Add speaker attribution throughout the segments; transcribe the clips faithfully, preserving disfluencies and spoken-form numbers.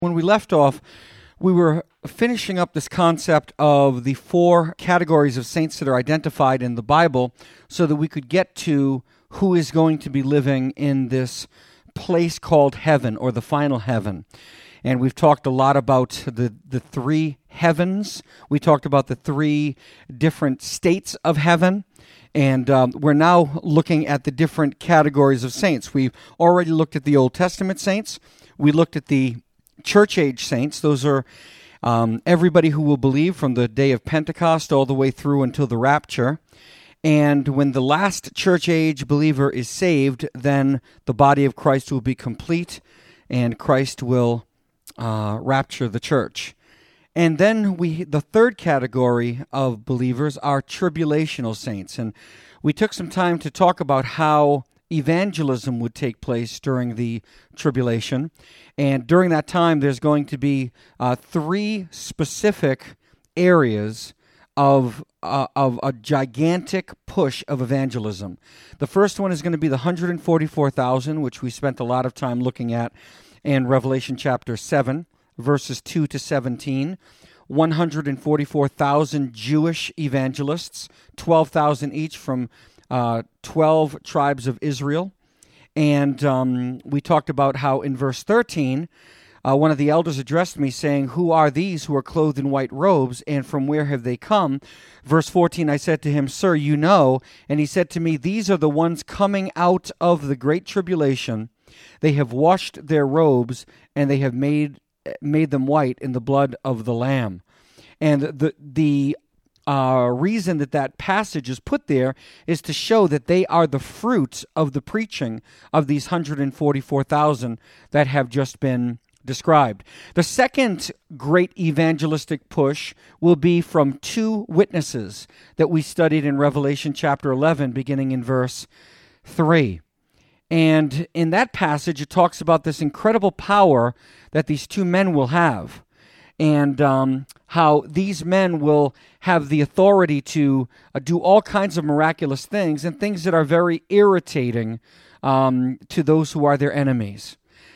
Speaker 1: When we left off, we were finishing up this concept of the four categories of saints that are identified in the Bible so that we could get to who is going to be living in this place called heaven or the final heaven. And we've talked a lot about the, the three heavens. We talked about the three different states of heaven. And um, we're now looking at the different categories of saints. We've already looked at the Old Testament saints. We looked at the church age saints. Those are um, everybody who will believe from the day of Pentecost all the way through until the rapture. And when the last church age believer is saved, then the body of Christ will be complete and Christ will uh, rapture the church. And then we, the third category of believers are tribulational saints. And we took some time to talk about how evangelism would take place during the tribulation. And during that time, there's going to be uh, three specific areas of uh, of a gigantic push of evangelism. The first one is going to be the one hundred forty-four thousand, which we spent a lot of time looking at in Revelation chapter seven, verses two to seventeen. one hundred forty-four thousand Jewish evangelists, twelve thousand each from uh, twelve tribes of Israel. And um, we talked about how in verse thirteen, uh, one of the elders addressed me saying, "Who are these who are clothed in white robes, and from where have they come?" Verse fourteen, I said to him, "Sir, you know." And he said to me, "These are the ones coming out of the great tribulation. They have washed their robes, and they have made made them white in the blood of the Lamb." And the the uh, reason that that passage is put there is to show that they are the fruit of the preaching of these one hundred forty-four thousand that have just been described. The second great evangelistic push will be from two witnesses that we studied in Revelation chapter eleven, beginning in verse three. And in that passage, it talks about this incredible power that these two men will have, and um, how these men will have the authority to uh, do all kinds of miraculous things and things that are very irritating um, to those who are their enemies.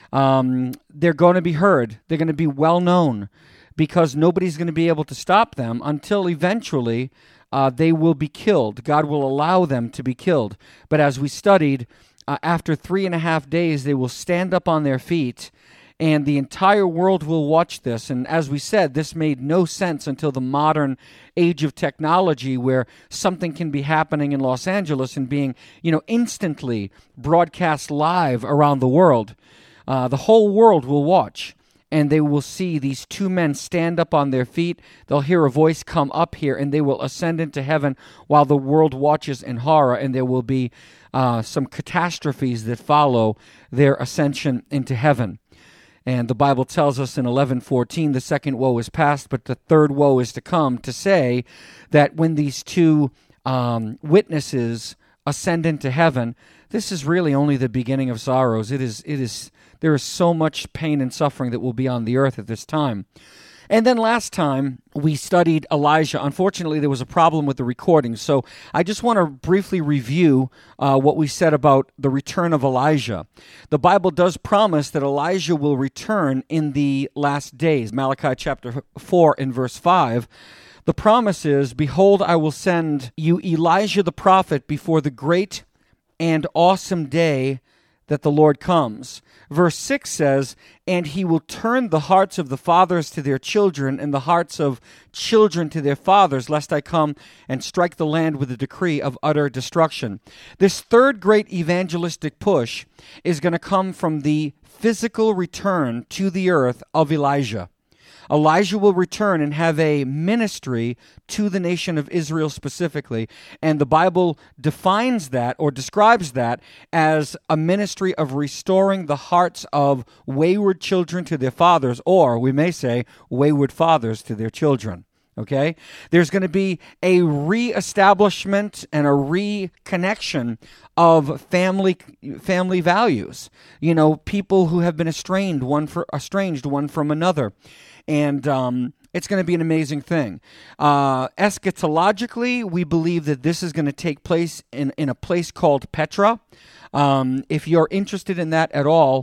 Speaker 1: Um, they're going to be heard. They're going to be well known because nobody's going to be able to stop them until eventually uh, they will be killed. God will allow them to be killed. But as we studied, Uh, after three and a half days, they will stand up on their feet, and the entire world will watch this. And as we said, this made no sense until the modern age of technology, where something can be happening in Los Angeles and being, you know, instantly broadcast live around the world. Uh, the whole world will watch, and they will see these two men stand up on their feet. They'll hear a voice come up here, and they will ascend into heaven while the world watches in horror, and there will be Uh, some catastrophes that follow their ascension into heaven. And the Bible tells us in eleven fourteen, the second woe is past, but the third woe is to come, to say that when these two um, witnesses ascend into heaven, this is really only the beginning of sorrows. It is, it is, there is so much pain and suffering that will be on the earth at this time. And then last time, we studied Elijah. Unfortunately, there was a problem with the recording, so I just want to briefly review uh, what we said about the return of Elijah. The Bible does promise that Elijah will return in the last days. Malachi chapter four and verse five. The promise is, "Behold, I will send you Elijah the prophet before the great and awesome day that the Lord comes." Verse six says, "And he will turn the hearts of the fathers to their children, and the hearts of children to their fathers, lest I come and strike the land with a decree of utter destruction." This third great evangelistic push is going to come from the physical return to the earth of Elijah. Elijah will return and have a ministry to the nation of Israel specifically, and the Bible defines that or describes that as a ministry of restoring the hearts of wayward children to their fathers, or we may say wayward fathers to their children. Okay? There's going to be a reestablishment and a reconnection of family family values. You know, people who have been estranged one for estranged one from another. And um, it's going to be an amazing thing. Uh, eschatologically, we believe that this is going to take place in, in a place called Petra. Um, if you're interested in that at all,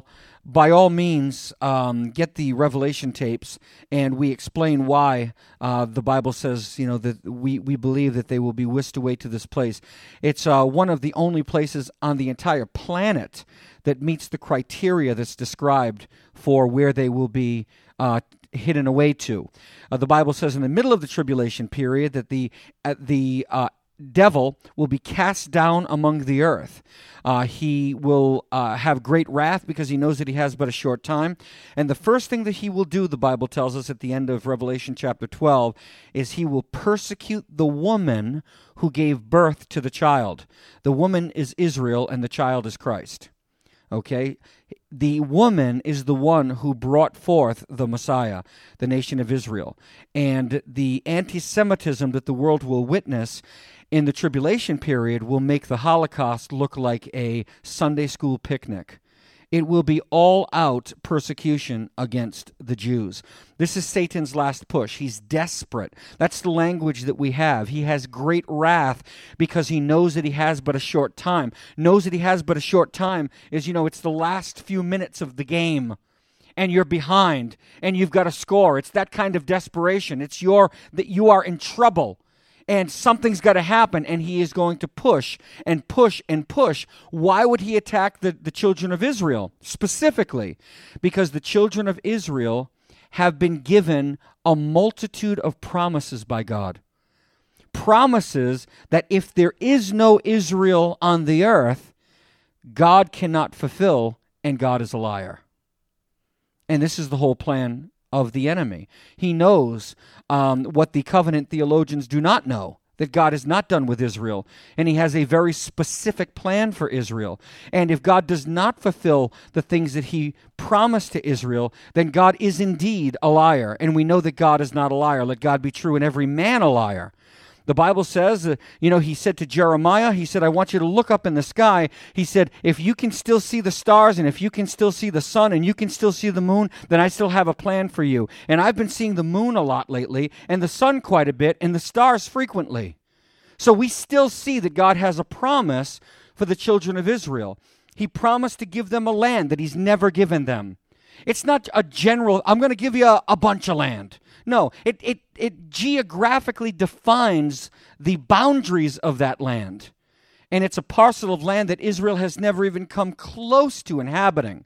Speaker 1: by all means, um, get the Revelation tapes, and we explain why uh, the Bible says, you know, that we, we believe that they will be whisked away to this place. It's uh, one of the only places on the entire planet that meets the criteria that's described for where they will be uh, hidden away to. Uh, the Bible says in the middle of the tribulation period that the uh, the uh, devil will be cast down among the earth. Uh, he will uh, have great wrath because he knows that he has but a short time. And the first thing that he will do, the Bible tells us at the end of Revelation chapter twelve, is he will persecute the woman who gave birth to the child. The woman is Israel and the child is Christ. Okay? The woman is the one who brought forth the Messiah, the nation of Israel. And the anti-Semitism that the world will witness in the tribulation period will make the Holocaust look like a Sunday school picnic. It will be all-out persecution against the Jews. This is Satan's last push. He's desperate. That's the language that we have. He has great wrath because he knows that he has but a short time. Knows that he has but a short time is, you know, it's the last few minutes of the game, and you're behind, and you've got to score. It's that kind of desperation. It's your that you are in trouble. And something's got to happen, and he is going to push and push and push. Why would he attack the, the children of Israel specifically? Because the children of Israel have been given a multitude of promises by God. Promises that if there is no Israel on the earth, God cannot fulfill, and God is a liar. And this is the whole plan of the enemy. He knows um, what the covenant theologians do not know, that God is not done with Israel, and he has a very specific plan for Israel. And if God does not fulfill the things that he promised to Israel, then God is indeed a liar, and we know that God is not a liar. Let God be true and every man a liar. The Bible says, uh, you know, he said to Jeremiah, he said, I want you to look up in the sky. He said, if you can still see the stars and if you can still see the sun and you can still see the moon, then I still have a plan for you. And I've been seeing the moon a lot lately and the sun quite a bit and the stars frequently. So we still see that God has a promise for the children of Israel. He promised to give them a land that he's never given them. It's not a general, I'm going to give you a, a bunch of land. No, it, it, it geographically defines the boundaries of that land. And it's a parcel of land that Israel has never even come close to inhabiting.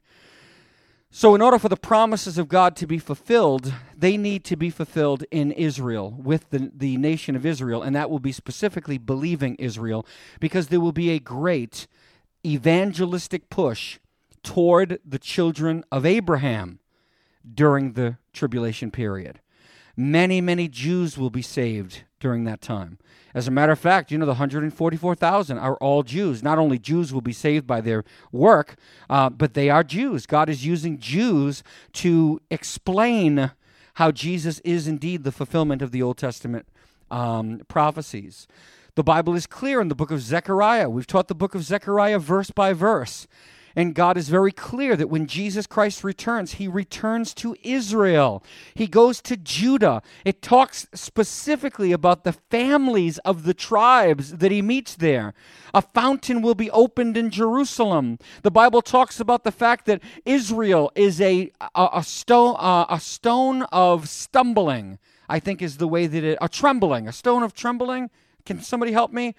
Speaker 1: So in order for the promises of God to be fulfilled, they need to be fulfilled in Israel, with the, the nation of Israel, and that will be specifically believing Israel, because there will be a great evangelistic push toward the children of Abraham during the tribulation period. Many, many Jews will be saved during that time. As a matter of fact, you know, the one hundred forty-four thousand are all Jews. Not only Jews will be saved by their work, uh, but they are Jews. God is using Jews to explain how Jesus is indeed the fulfillment of the Old Testament um, prophecies. The Bible is clear in the book of Zechariah. We've taught the book of Zechariah verse by verse. And God is very clear that when Jesus Christ returns, he returns to Israel. He goes to Judah. It talks specifically about the families of the tribes that he meets there. A fountain will be opened in Jerusalem. The Bible talks about the fact that Israel is a, a, a, stone, uh, a stone of stumbling, I think is the way that it, a trembling, a stone of trembling. Can somebody help me?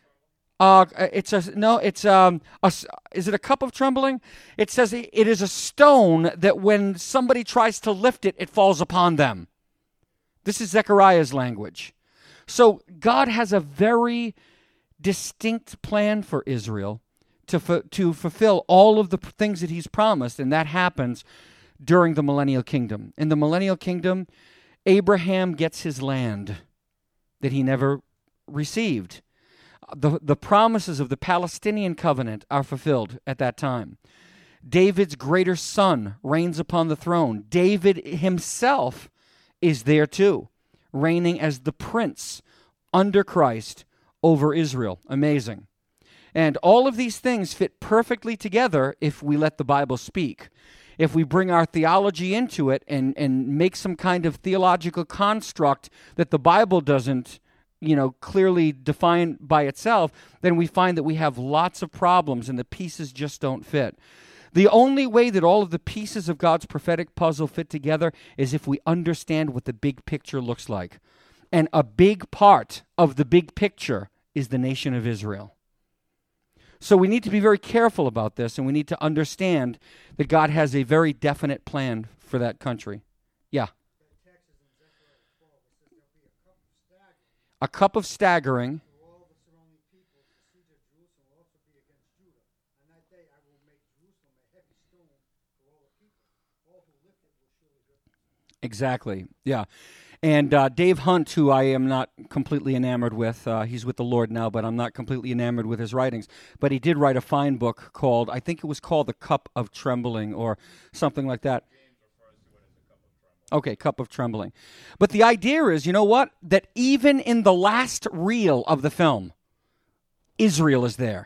Speaker 1: Uh, it's a no. It's um. A, is it a cup of trembling? It says it is a stone that when somebody tries to lift it, it falls upon them. This is Zechariah's language. So God has a very distinct plan for Israel to fu- to fulfill all of the things that he's promised, and that happens during the millennial kingdom. In the millennial kingdom, Abraham gets his land that he never received. The, the promises of the Palestinian covenant are fulfilled at that time. David's greater son reigns upon the throne. David himself is there too, reigning as the prince under Christ over Israel. Amazing. And all of these things fit perfectly together if we let the Bible speak. If we bring our theology into it and, and make some kind of theological construct that the Bible doesn't you know, clearly defined by itself, then we find that we have lots of problems and the pieces just don't fit. The only way that all of the pieces of God's prophetic puzzle fit together is if we understand what the big picture looks like. And a big part of the big picture is the nation of Israel. So we need to be very careful about this, and we need to understand that God has a very definite plan for that country. Yeah. A cup of staggering. Exactly. Yeah. And uh, Dave Hunt, who I am not completely enamored with, uh, he's with the Lord now, but I'm not completely enamored with his writings. But he did write a fine book called, I think it was called The Cup of Trembling or something like that. Okay, Cup of Trembling. But the idea is, you know what? That even in the last reel of the film, Israel is there.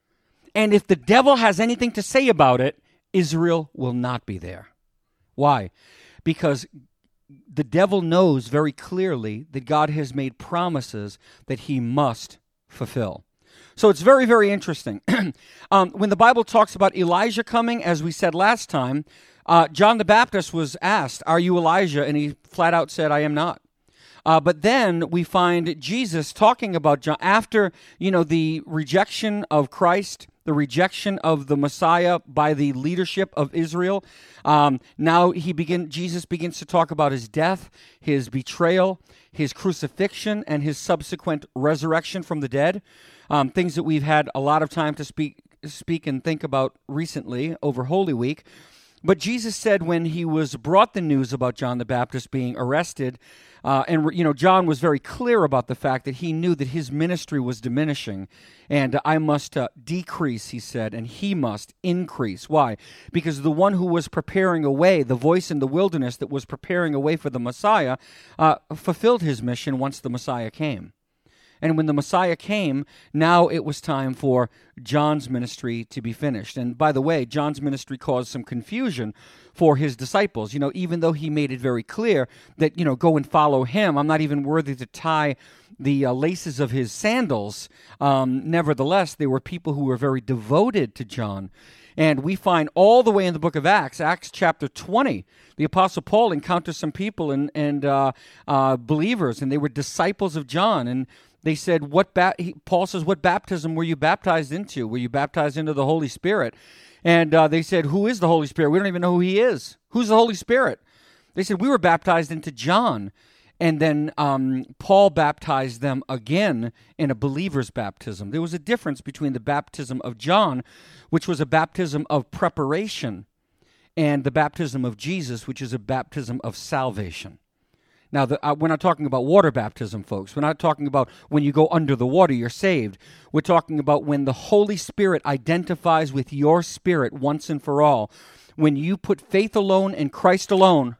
Speaker 1: And if the devil has anything to say about it, Israel will not be there. Why? Because the devil knows very clearly that God has made promises that he must fulfill. So it's very, very interesting. um, when the Bible talks about Elijah coming, as we said last time, uh, John the Baptist was asked, "Are you Elijah?" And he flat out said, "I am not." Uh, but then we find Jesus talking about John after, you know, the rejection of Christ, the rejection of the Messiah by the leadership of Israel. Um, now he begin. Jesus begins to talk about his death, his betrayal, his crucifixion, and his subsequent resurrection from the dead. Um, things that we've had a lot of time to speak, speak and think about recently over Holy Week. But Jesus said when he was brought the news about John the Baptist being arrested, uh, and you know John was very clear about the fact that he knew that his ministry was diminishing, and I must uh, decrease, he said, and he must increase. Why? Because the one who was preparing a way, the voice in the wilderness that was preparing a way for the Messiah, uh, fulfilled his mission once the Messiah came. And when the Messiah came, now it was time for John's ministry to be finished. And by the way, John's ministry caused some confusion for his disciples. You know, even though he made it very clear that, you know, go and follow him. I'm not even worthy to tie the uh, laces of his sandals. Um, nevertheless, there were people who were very devoted to John. And we find all the way in the book of Acts, Acts chapter twenty, the Apostle Paul encounters some people and, and uh, uh, believers, and they were disciples of John. And they said, "What?" Ba-? He, Paul says, "What baptism were you baptized into? Were you baptized into the Holy Spirit?" And uh, they said, "Who is the Holy Spirit? We don't even know who he is. Who's the Holy Spirit?" They said, "We were baptized into John." And then um, Paul baptized them again in a believer's baptism. There was a difference between the baptism of John, which was a baptism of preparation, and the baptism of Jesus, which is a baptism of salvation. Now, the, uh, we're not talking about water baptism, folks. We're not talking about when you go under the water, you're saved. We're talking about when the Holy Spirit identifies with your spirit once and for all. When you put faith alone in Christ alone,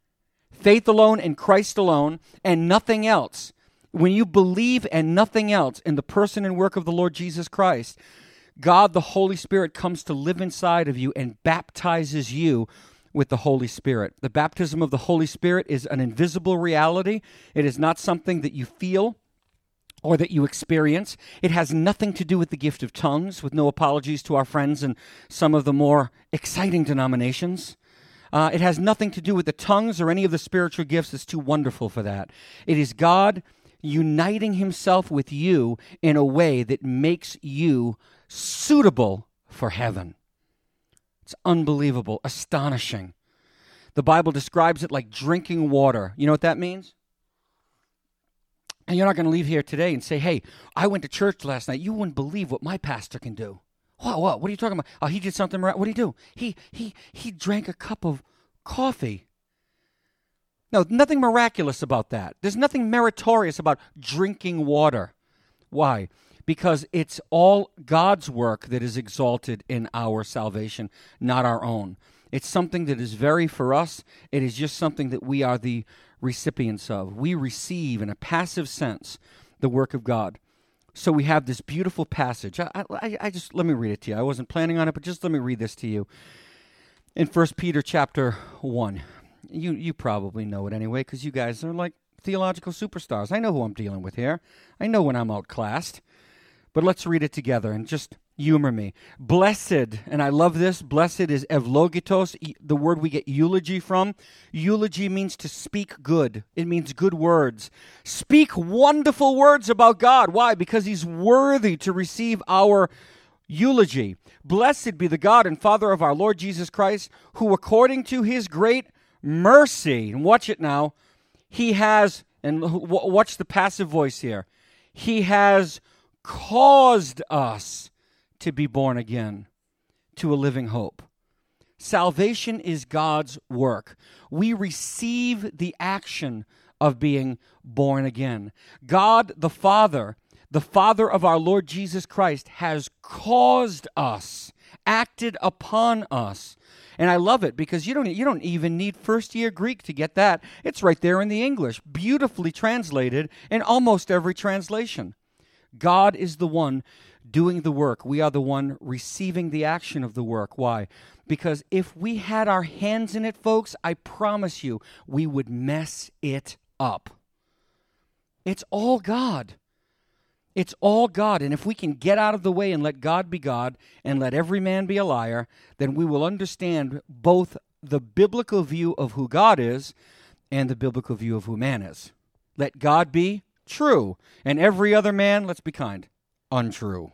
Speaker 1: faith alone in Christ alone, and nothing else. When you believe and nothing else in the person and work of the Lord Jesus Christ, God, the Holy Spirit, comes to live inside of you and baptizes you with the Holy Spirit. The baptism of the Holy Spirit is an invisible reality. It is not something that you feel or that you experience. It has nothing to do with the gift of tongues, with no apologies to our friends in some of the more exciting denominations. Uh, it has nothing to do with the tongues or any of the spiritual gifts. It's too wonderful for that. It is God uniting himself with you in a way that makes you suitable for heaven. It's unbelievable, astonishing. The Bible describes it like drinking water. You know what that means? And you're not going to leave here today and say, "Hey, I went to church last night. You wouldn't believe what my pastor can do." What, what? What are you talking about? Oh, he did something right. What did he do? He, he, he drank a cup of coffee. No, nothing miraculous about that. There's nothing meritorious about drinking water. Why? Because it's all God's work that is exalted in our salvation, not our own. It's something that is very for us. It is just something that we are the recipients of. We receive in a passive sense the work of God. So we have this beautiful passage. I, I, I just let me read it to you. I wasn't planning on it, but just let me read this to you. In First Peter chapter one. You you probably know it anyway, because you guys are like theological superstars. I know who I'm dealing with here. I know when I'm outclassed. But let's read it together and just Humor me. Blessed, and I love this, blessed is evlogitos, e- the word we get eulogy from. Eulogy means to speak good. It means good words. Speak wonderful words about God. Why? Because he's worthy to receive our eulogy. Blessed be the God and Father of our Lord Jesus Christ, who according to his great mercy, and watch it now, he has, and watch the passive voice here, he has caused us to be born again to a living hope. Salvation is God's work. We receive the action of being born again. God the Father, the Father of our Lord Jesus Christ, has caused us, acted upon us. And I love it because you don't, you don't even need first-year Greek to get that. It's right there in the English, beautifully translated in almost every translation. God is the one doing the work. We are the one receiving the action of the work. Why? Because if we had our hands in it, folks, I promise you, we would mess it up. It's all God. It's all God. And if we can get out of the way and let God be God and let every man be a liar, then we will understand both the biblical view of who God is and the biblical view of who man is. Let God be true, and every other man, let's be kind, untrue.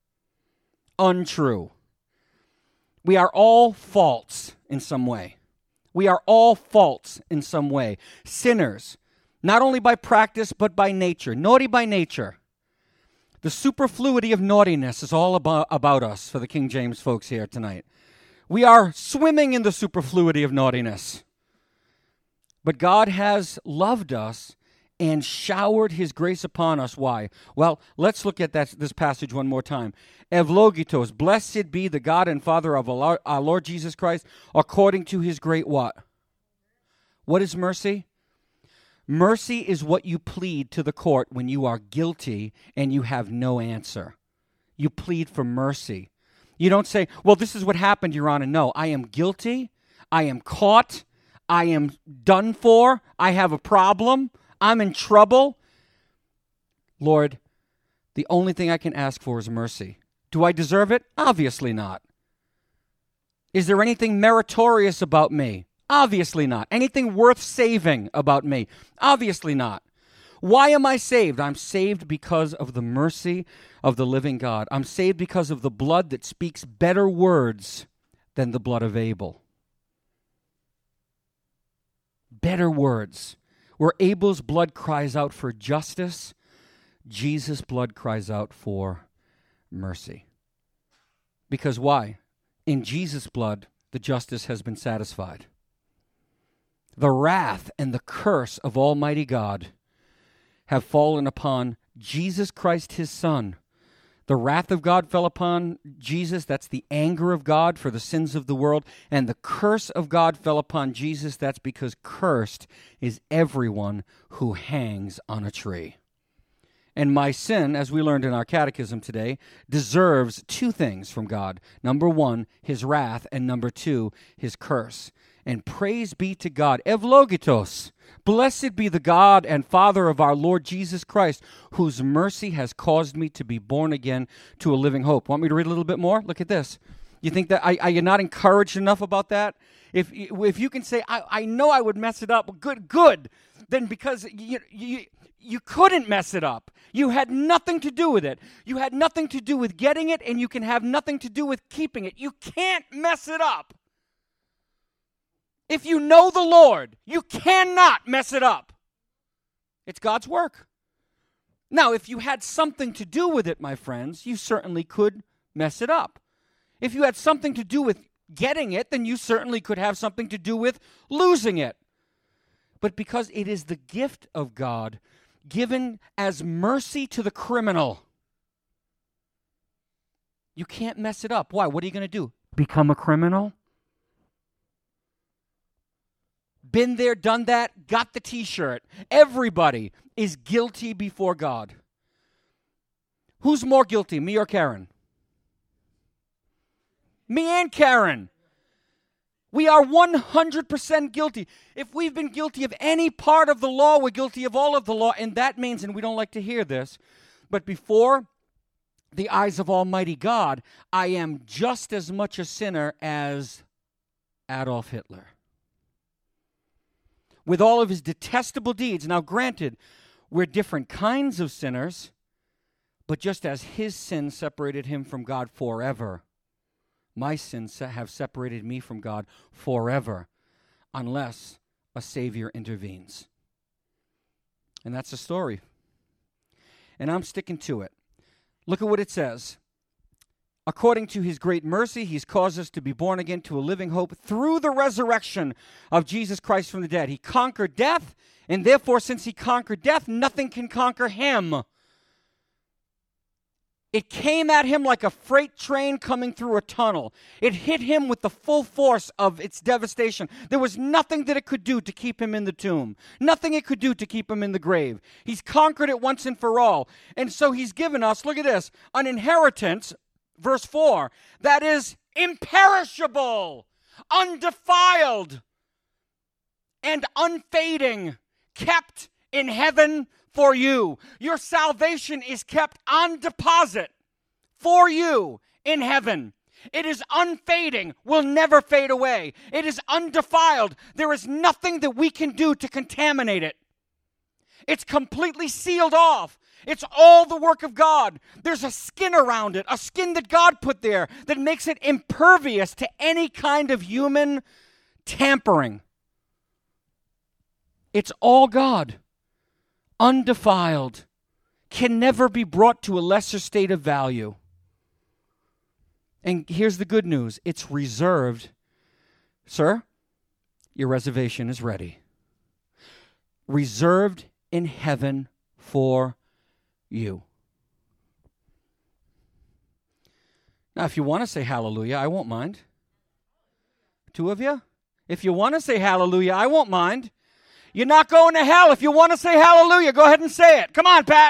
Speaker 1: Untrue. We are all false in some way. We are all false in some way. Sinners, not only by practice, but by nature. Naughty by nature. The superfluity of naughtiness is all about, about us for the King James folks here tonight. We are swimming in the superfluity of naughtiness. But God has loved us and showered his grace upon us. Why? Well, let's look at that, this passage one more time. Evlogitos, blessed be the God and Father of our Lord Jesus Christ, according to his great what? What is mercy? Mercy is what you plead to the court when you are guilty and you have no answer. You plead for mercy. You don't say, well, this is what happened, Your Honor. No, I am guilty. I am caught. I am done for. I have a problem. I'm in trouble. Lord, the only thing I can ask for is mercy. Do I deserve it? Obviously not. Is there anything meritorious about me? Obviously not. Anything worth saving about me? Obviously not. Why am I saved? I'm saved because of the mercy of the living God. I'm saved because of the blood that speaks better words than the blood of Abel. Better words. Where Abel's blood cries out for justice, Jesus' blood cries out for mercy. Because why? In Jesus' blood, the justice has been satisfied. The wrath and the curse of Almighty God have fallen upon Jesus Christ, his Son. The wrath of God fell upon Jesus. That's the anger of God for the sins of the world. And the curse of God fell upon Jesus. That's because cursed is everyone who hangs on a tree. And my sin, as we learned in our catechism today, deserves two things from God. Number one, his wrath, and number two, his curse. And praise be to God. Evlogitos. Blessed be the God and Father of our Lord Jesus Christ, whose mercy has caused me to be born again to a living hope. Want me to read a little bit more? Look at this. You think that, are, are you not encouraged enough about that? If if you can say, I, I know I would mess it up, good, good. Then because you, you, you couldn't mess it up. You had nothing to do with it. You had nothing to do with getting it, and you can have nothing to do with keeping it. You can't mess it up. If you know the Lord, you cannot mess it up. It's God's work. Now, if you had something to do with it, my friends, you certainly could mess it up. If you had something to do with getting it, then you certainly could have something to do with losing it. But because it is the gift of God given as mercy to the criminal, you can't mess it up. Why? What are you going to do? Become a criminal? Been there, done that, got the t-shirt. Everybody is guilty before God. Who's more guilty, me or Karen? Me and Karen. We are one hundred percent guilty. If we've been guilty of any part of the law, we're guilty of all of the law, and that means, and we don't like to hear this, but before the eyes of Almighty God, I am just as much a sinner as Adolf Hitler. With all of his detestable deeds. Now, granted, we're different kinds of sinners, but just as his sin separated him from God forever, my sins have separated me from God forever, unless a Savior intervenes. And that's the story. And I'm sticking to it. Look at what it says. According to his great mercy, he's caused us to be born again to a living hope through the resurrection of Jesus Christ from the dead. He conquered death, and therefore, since he conquered death, nothing can conquer him. It came at him like a freight train coming through a tunnel. It hit him with the full force of its devastation. There was nothing that it could do to keep him in the tomb. Nothing it could do to keep him in the grave. He's conquered it once and for all. And so he's given us, look at this, an inheritance, verse four, that is imperishable, undefiled, and unfading, kept in heaven for you. Your salvation is kept on deposit for you in heaven. It is unfading, will never fade away. It is undefiled. There is nothing that we can do to contaminate it. It's completely sealed off. It's all the work of God. There's a skin around it, a skin that God put there that makes it impervious to any kind of human tampering. It's all God. Undefiled, can never be brought to a lesser state of value. And here's the good news. It's reserved. Sir, your reservation is ready. Reserved in heaven for you. Now, if you want to say hallelujah, I won't mind. Two of you? If you want to say hallelujah, I won't mind. You're not going to hell. If you want to say hallelujah, go ahead and say it. Come on, Pat.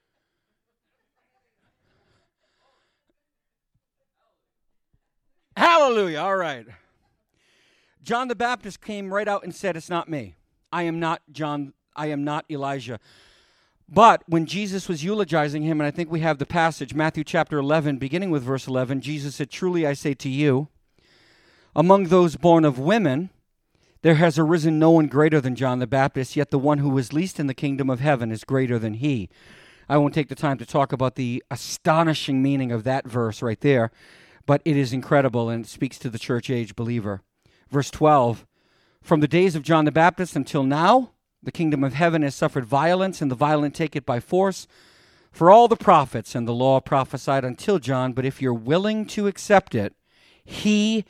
Speaker 1: Hallelujah. All right. John the Baptist came right out and said, it's not me. I am not John. I am not Elijah. But when Jesus was eulogizing him, and I think we have the passage, Matthew chapter eleven, beginning with verse eleven, Jesus said, truly I say to you, among those born of women, there has arisen no one greater than John the Baptist, yet the one who is least in the kingdom of heaven is greater than he. I won't take the time to talk about the astonishing meaning of that verse right there, but it is incredible and it speaks to the church age believer. Verse twelve, from the days of John the Baptist until now, the kingdom of heaven has suffered violence, and the violent take it by force. For all the prophets and the law prophesied until John, but if you're willing to accept it, he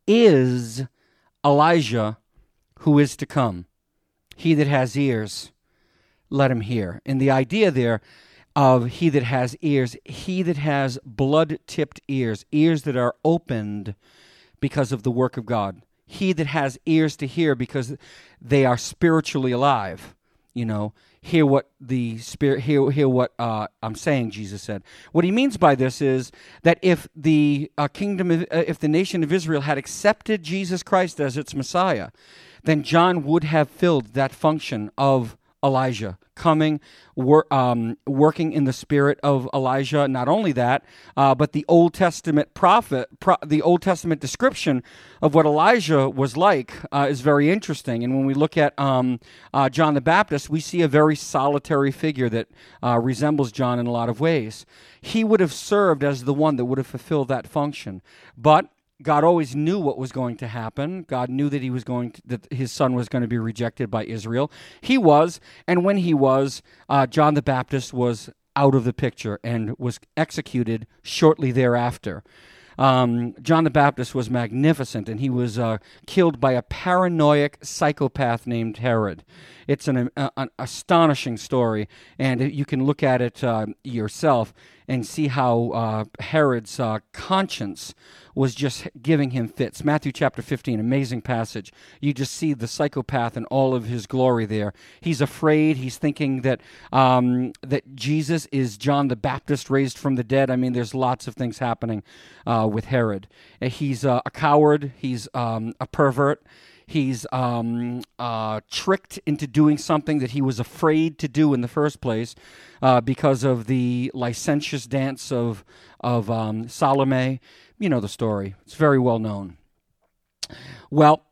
Speaker 1: is Elijah who is to come. He that has ears, let him hear. And the idea there of he that has ears, he that has blood-tipped ears, ears that are opened because of the work of God. He that has ears to hear because they are spiritually alive. You know, hear what the spirit, hear, hear what uh, I'm saying, Jesus said. What he means by this is that if the uh, kingdom, of, uh, if the nation of Israel had accepted Jesus Christ as its Messiah, then John would have filled that function of Elijah, coming, wor- um, working in the spirit of Elijah. Not only that, uh, but the Old Testament prophet, pro- the Old Testament description of what Elijah was like uh, is very interesting. And when we look at um, uh, John the Baptist, we see a very solitary figure that uh, resembles John in a lot of ways. He would have served as the one that would have fulfilled that function. But God always knew what was going to happen. God knew that he was going to, that his son was going to be rejected by Israel. He was, and when he was, uh, John the Baptist was out of the picture and was executed shortly thereafter. Um, John the Baptist was magnificent, and he was uh, killed by a paranoid psychopath named Herod. It's an, uh, an astonishing story, and you can look at it uh, yourself and see how uh, Herod's uh, conscience was just giving him fits. Matthew chapter fifteen, amazing passage. You just see the psychopath in all of his glory there. He's afraid. He's thinking that um, that Jesus is John the Baptist raised from the dead. I mean, there's lots of things happening uh, with Herod. He's uh, a coward. He's um, a pervert. He's um, uh, tricked into doing something that he was afraid to do in the first place uh, because of the licentious dance of, of um, Salome. You know the story. It's very well known. Well,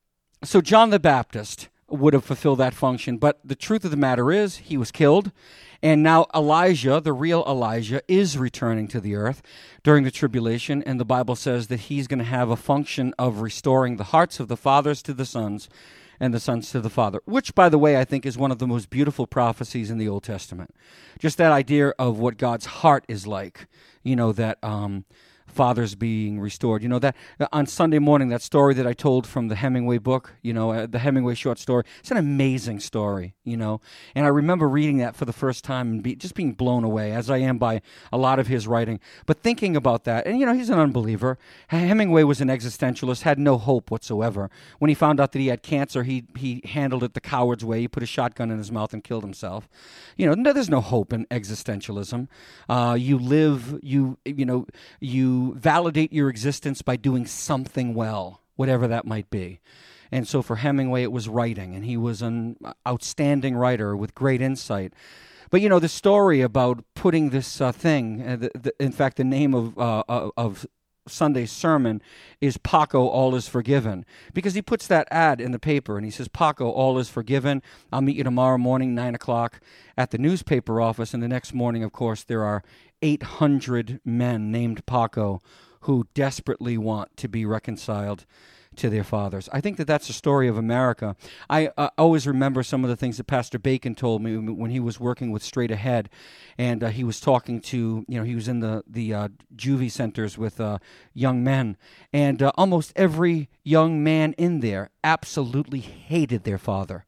Speaker 1: so John the Baptist would have fulfilled that function, but the truth of the matter is he was killed, and now Elijah, the real Elijah, is returning to the earth during the tribulation, and the Bible says that he's going to have a function of restoring the hearts of the fathers to the sons and the sons to the father, which, by the way, I think is one of the most beautiful prophecies in the Old Testament. Just that idea of what God's heart is like, you know, that um, fathers being restored. You know, that on Sunday morning, that story that I told from the Hemingway book, you know, uh, the Hemingway short story, it's an amazing story, you know. And I remember reading that for the first time and be, just being blown away, as I am by a lot of his writing. But thinking about that, and, you know, he's an unbeliever. Hemingway was an existentialist, had no hope whatsoever. When he found out that he had cancer, he he handled it the coward's way. He put a shotgun in his mouth and killed himself. You know, no, there's no hope in existentialism. Uh, you live, you, you know, you validate your existence by doing something well, whatever that might be. And so for Hemingway, it was writing, and he was an outstanding writer with great insight. But, you know, the story about putting this uh, thing, uh, the, the, in fact, the name of, uh, of Sunday's sermon is Paco, All is Forgiven, because he puts that ad in the paper, and he says, Paco, all is forgiven. I'll meet you tomorrow morning, nine o'clock, at the newspaper office. And the next morning, of course, there are eight hundred men named Paco who desperately want to be reconciled to their fathers. I think that that's the story of America. I uh, always remember some of the things that Pastor Bacon told me when he was working with Straight Ahead, and uh, he was talking to, you know, he was in the, the uh, juvie centers with uh, young men, and uh, almost every young man in there absolutely hated their father.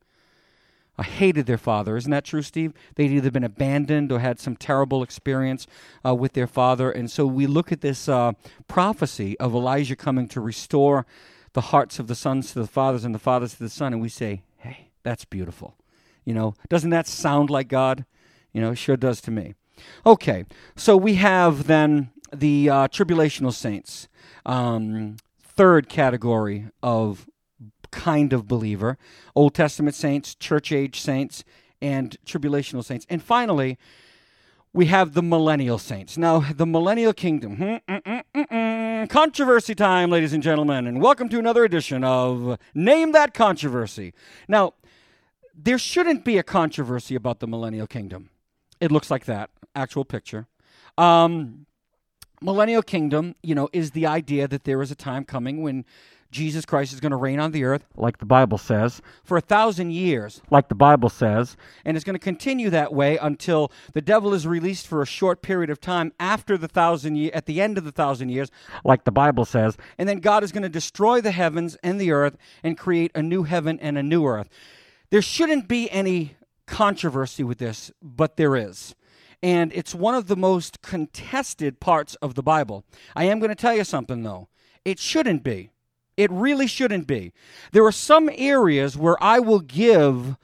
Speaker 1: I hated their father. Isn't that true, Steve? They'd either been abandoned or had some terrible experience uh, with their father. And so we look at this uh, prophecy of Elijah coming to restore the hearts of the sons to the fathers and the fathers to the son, and we say, hey, that's beautiful. You know, doesn't that sound like God? You know, it sure does to me. Okay, so we have then the uh, tribulational saints, um, third category of kind of believer, Old Testament saints, church age saints, and tribulational saints. And finally, we have the millennial saints. Now, the millennial kingdom. Mm, mm, mm, mm, mm. Controversy time, ladies and gentlemen, and welcome to another edition of Name That Controversy. Now, there shouldn't be a controversy about the millennial kingdom. It looks like that, actual picture. Um, millennial kingdom, you know, is the idea that there is a time coming when Jesus Christ is going to reign on the earth, like the Bible says, for a thousand years, like the Bible says, and it's going to continue that way until the devil is released for a short period of time after the thousand year, at the end of the thousand years, like the Bible says, and then God is going to destroy the heavens and the earth and create a new heaven and a new earth. There shouldn't be any controversy with this, but there is. And it's one of the most contested parts of the Bible. I am going to tell you something, though. It shouldn't be. It really shouldn't be. There are some areas where I will give,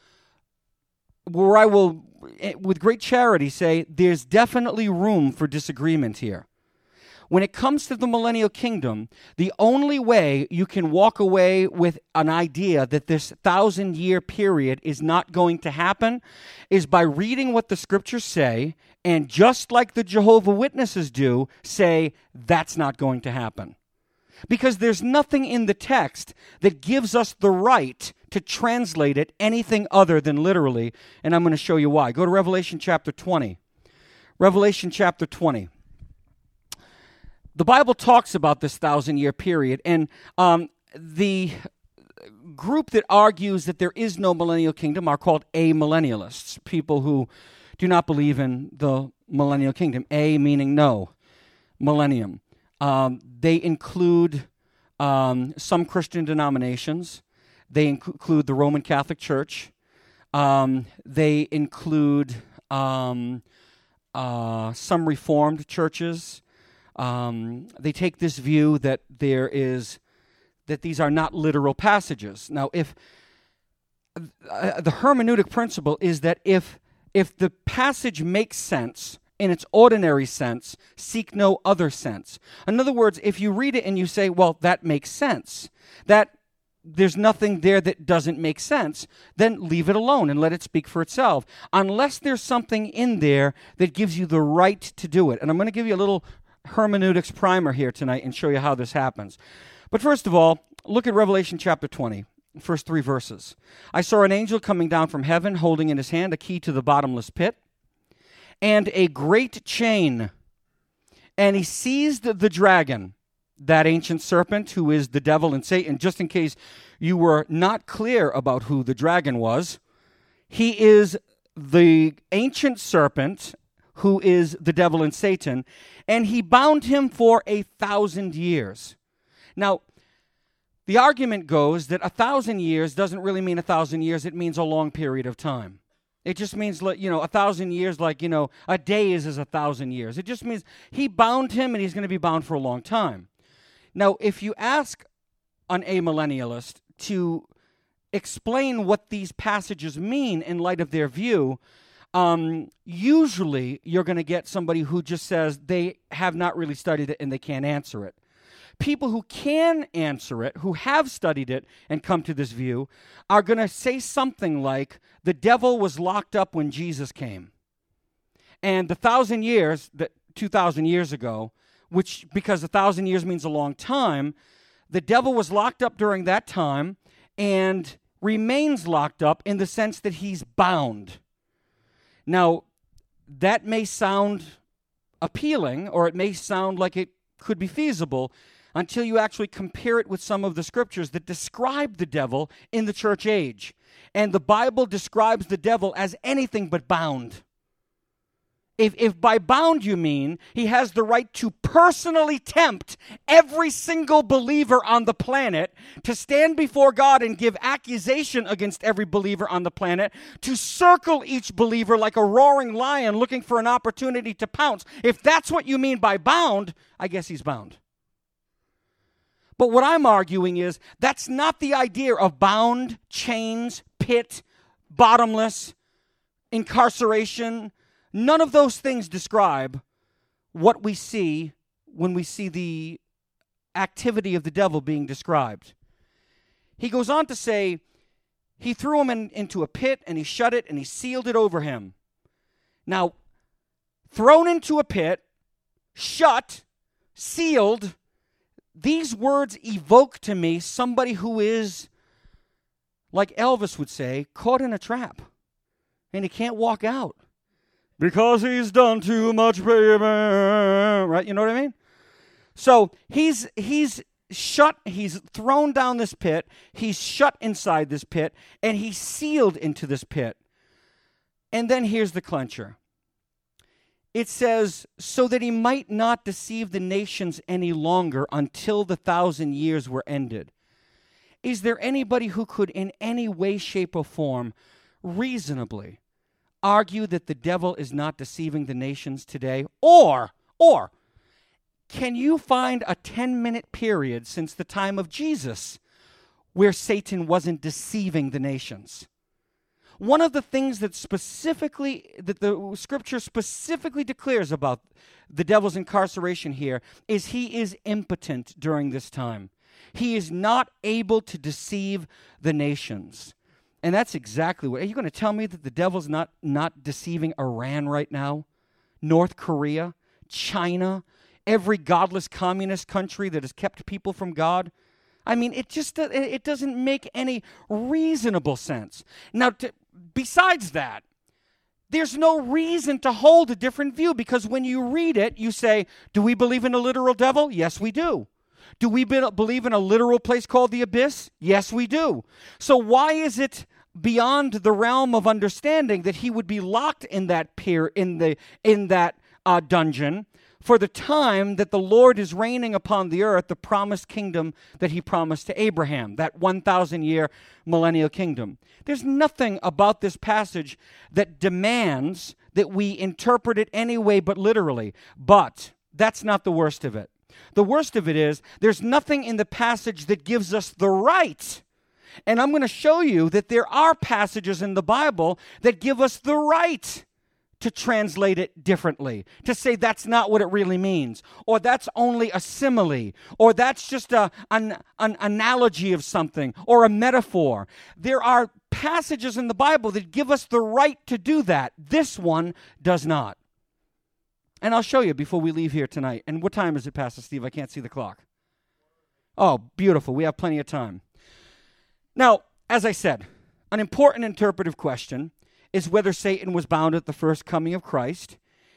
Speaker 1: where I will, with great charity, say there's definitely room for disagreement here. When it comes to the millennial kingdom, the only way you can walk away with an idea that this thousand-year period is not going to happen is by reading what the scriptures say, and just like the Jehovah's Witnesses do, say that's not going to happen. Because there's nothing in the text that gives us the right to translate it anything other than literally, and I'm going to show you why. Go to Revelation chapter twenty. Revelation chapter twenty. The Bible talks about this thousand-year period, and um, the group that argues that there is no millennial kingdom are called amillennialists, people who do not believe in the millennial kingdom. A meaning no, millennium. Um, they include um, some Christian denominations. They inc- include the Roman Catholic Church. Um, they include um, uh, some Reformed churches. Um, they take this view that there is that these are not literal passages. Now, if uh, the hermeneutic principle is that if if the passage makes sense in its ordinary sense, seek no other sense. In other words, if you read it and you say, well, that makes sense, that there's nothing there that doesn't make sense, then leave it alone and let it speak for itself. Unless there's something in there that gives you the right to do it. And I'm going to give you a little hermeneutics primer here tonight and show you how this happens. But first of all, look at Revelation chapter twenty, first three verses. I saw an angel coming down from heaven, holding in his hand a key to the bottomless pit and a great chain. And he seized the dragon, that ancient serpent who is the devil and Satan. Just in case you were not clear about who the dragon was, he is the ancient serpent who is the devil and Satan, and he bound him for a thousand years. Now, the argument goes that a thousand years doesn't really mean a thousand years. It means a long period of time. It just means, you know, a thousand years, like, you know, a day is, is a thousand years. It just means he bound him, and he's going to be bound for a long time. Now, if you ask an amillennialist to explain what these passages mean in light of their view, um, usually you're going to get somebody who just says they have not really studied it and they can't answer it. People who can answer it, who have studied it and come to this view, are going to say something like, the devil was locked up when Jesus came. And the thousand years, that two thousand years ago, which, because a thousand years means a long time, the devil was locked up during that time and remains locked up in the sense that he's bound. Now, that may sound appealing, or it may sound like it could be feasible, until you actually compare it with some of the scriptures that describe the devil in the church age. And the Bible describes the devil as anything but bound. If, if by bound you mean he has the right to personally tempt every single believer on the planet, to stand before God and give accusation against every believer on the planet, to circle each believer like a roaring lion looking for an opportunity to pounce, if that's what you mean by bound, I guess he's bound. But what I'm arguing is that's not the idea of bound, chains, pit, bottomless, incarceration. None of those things describe what we see when we see the activity of the devil being described. He goes on to say, he threw him in, into a pit, and he shut it, and he sealed it over him. Now, thrown into a pit, shut, sealed, these words evoke to me somebody who is, like Elvis would say, caught in a trap, and he can't walk out. Because he's done too much, baby. Right? You know what I mean? So he's he's shut, he's thrown down this pit, he's shut inside this pit, and he's sealed into this pit. And then here's the clincher. It says, so that he might not deceive the nations any longer until the thousand years were ended. Is there anybody who could in any way, shape, or form reasonably argue that the devil is not deceiving the nations today? Or, or, can you find a ten-minute period since the time of Jesus where Satan wasn't deceiving the nations? One of the things that specifically, that the scripture specifically declares about the devil's incarceration here is he is impotent during this time. He is not able to deceive the nations. And that's exactly what, are you going to tell me that the devil's not, not deceiving Iran right now? North Korea? China? Every godless communist country that has kept people from God? I mean, it just, it doesn't make any reasonable sense. Now, to, besides that, there's no reason to hold a different view, because when you read it, you say, do we believe in a literal devil? Yes, we do. Do we be, believe in a literal place called the abyss? Yes, we do. So why is it beyond the realm of understanding that he would be locked in that pier, in the in that uh, dungeon for the time that the Lord is reigning upon the earth, the promised kingdom that he promised to Abraham, that one thousand year millennial kingdom? There's nothing about this passage that demands that we interpret it any way but literally. But that's not the worst of it. The worst of it is there's nothing in the passage that gives us the right. And I'm going to show you that there are passages in the Bible that give us the right to translate it differently, to say that's not what it really means, or that's only a simile, or that's just a, an, an analogy of something, or a metaphor. There are passages in the Bible that give us the right to do that. This one does not. And I'll show you before we leave here tonight. And what time is it, Pastor Steve? I can't see the clock. Oh, beautiful. We have plenty of time. Now, as I said, an important interpretive question is whether Satan was bound at the first coming of Christ,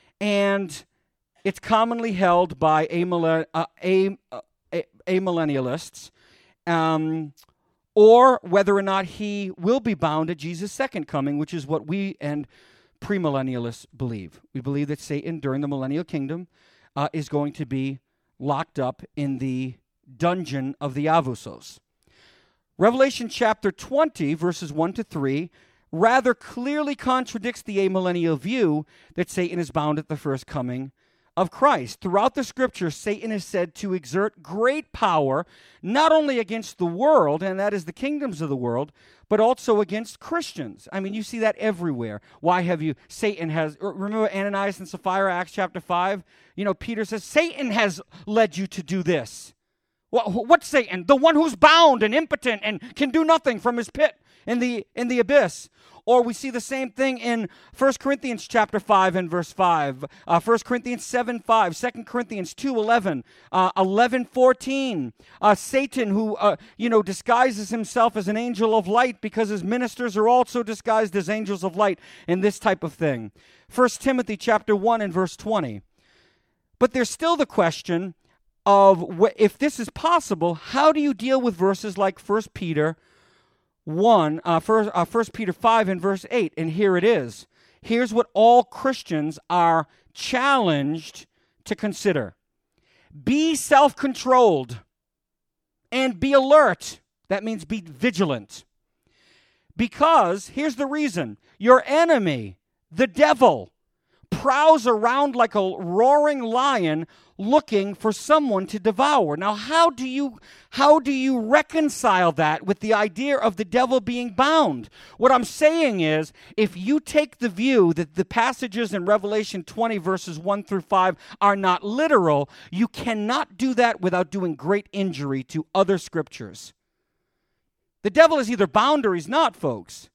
Speaker 1: and it's commonly held by amillennialists, uh, a, uh, a, amillennialists, um, or whether or not he will be bound at Jesus' second coming, which is what we and premillennialists believe. We believe that Satan, during the millennial kingdom, uh, is going to be locked up in the dungeon of the Avusos. Revelation chapter twenty, verses one to three, rather clearly contradicts the amillennial view that Satan is bound at the first coming of Christ. Throughout the scripture, Satan is said to exert great power, not only against the world, and that is the kingdoms of the world, but also against Christians. I mean, you see that everywhere. Why have you, Satan has, remember Ananias and Sapphira, Acts chapter five? You know, Peter says, Satan has led you to do this. What, what's Satan? The one who's bound and impotent and can do nothing from his pit in the in the abyss. Or we see the same thing in First Corinthians chapter five and verse five, uh, First Corinthians seven five, Second Corinthians two eleven, uh, eleven fourteen. Uh, Satan, who uh, you know disguises himself as an angel of light because his ministers are also disguised as angels of light, and this type of thing. First Timothy chapter one and verse twenty. But there's still the question of wh- if this is possible, how do you deal with verses like First Peter one, uh, first, uh, First Peter five and verse eight, and here it is. Here's what all Christians are challenged to consider. Be self-controlled and be alert. That means be vigilant. Because, here's the reason, your enemy, the devil, prowls around like a roaring lion looking for someone to devour. Now, how do you how do you reconcile that with the idea of the devil being bound? What I'm saying is, if you take the view that the passages in Revelation twenty verses one through five are not literal, you cannot do that without doing great injury to other scriptures. The devil is either bound or he's not, folks.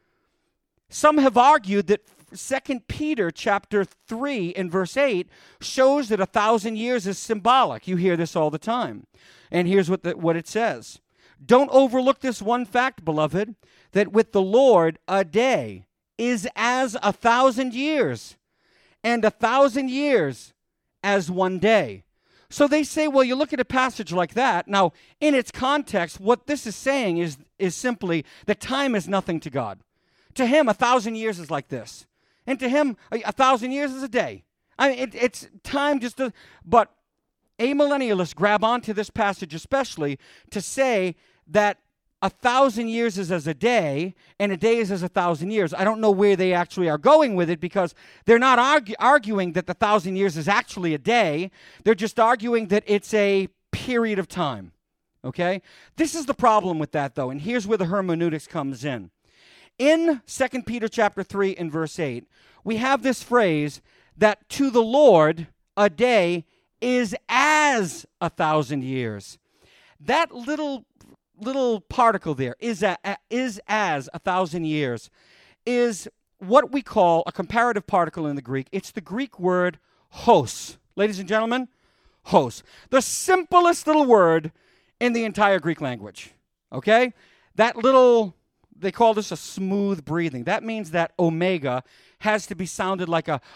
Speaker 1: Some have argued that Second Peter chapter three and verse eight shows that a thousand years is symbolic. You hear this all the time. And here's what, the, what it says. Don't overlook this one fact, beloved, that with the Lord a day is as a thousand years, and a thousand years as one day. So they say, well, you look at a passage like that. Now, in its context, what this is saying is, is simply that time is nothing to God. To him, a thousand years is like this. And to him, a, a thousand years is a day. I mean, it, it's time just to... But amillennialists grab onto this passage especially to say that a thousand years is as a day, and a day is as a thousand years. I don't know where they actually are going with it, because they're not argue, arguing that the thousand years is actually a day. They're just arguing that it's a period of time. Okay? This is the problem with that, though, and here's where the hermeneutics comes in. In Second Peter chapter three and verse eight, we have this phrase that to the Lord a day is as a thousand years. That little little particle there, is, a, is as a thousand years, is what we call a comparative particle in the Greek. It's the Greek word hos. Ladies and gentlemen, hos. The simplest little word in the entire Greek language. Okay? That little... They call this a smooth breathing. That means that omega has to be sounded like a...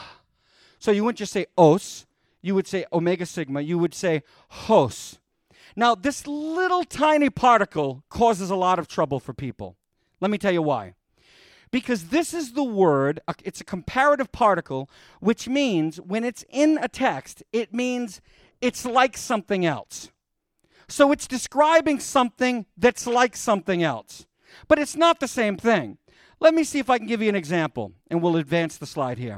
Speaker 1: So you wouldn't just say os. You would say omega sigma. You would say hos. Now, this little tiny particle causes a lot of trouble for people. Let me tell you why. Because this is the word, it's a comparative particle, which means when it's in a text, it means it's like something else. So it's describing something that's like something else. But it's not the same thing. Let me see if I can give you an example, and we'll advance the slide here.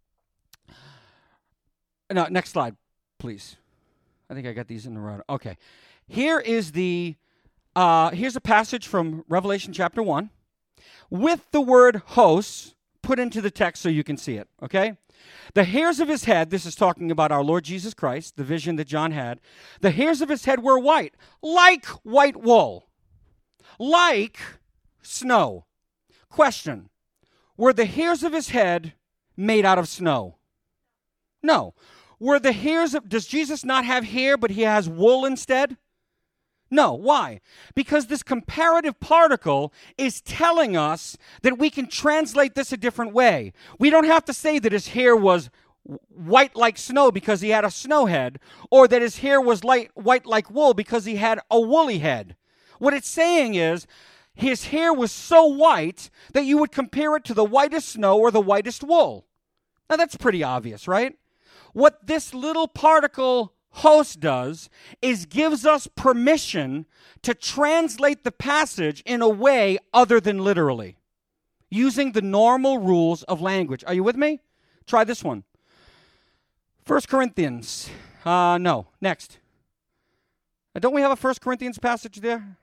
Speaker 1: No, next slide, please. I think I got these in the right. Okay. Here is the, uh, here's a passage from Revelation chapter one with the word hos put into the text so you can see it, okay? The hairs of his head, this is talking about our Lord Jesus Christ, the vision that John had. The hairs of his head were white, like white wool, like snow. Question, were the hairs of his head made out of snow? No. Were the hairs of, does Jesus not have hair, but he has wool instead? No. Why? Because this comparative particle is telling us that we can translate this a different way. We don't have to say that his hair was white like snow because he had a snow head, or that his hair was light, white like wool because he had a woolly head. What it's saying is his hair was so white that you would compare it to the whitest snow or the whitest wool. Now that's pretty obvious, right? What this little particle host does is gives us permission to translate the passage in a way other than literally, using the normal rules of language. Are you with me? Try this one. First Corinthians. Uh, no, next. Uh, don't we have a First Corinthians passage there?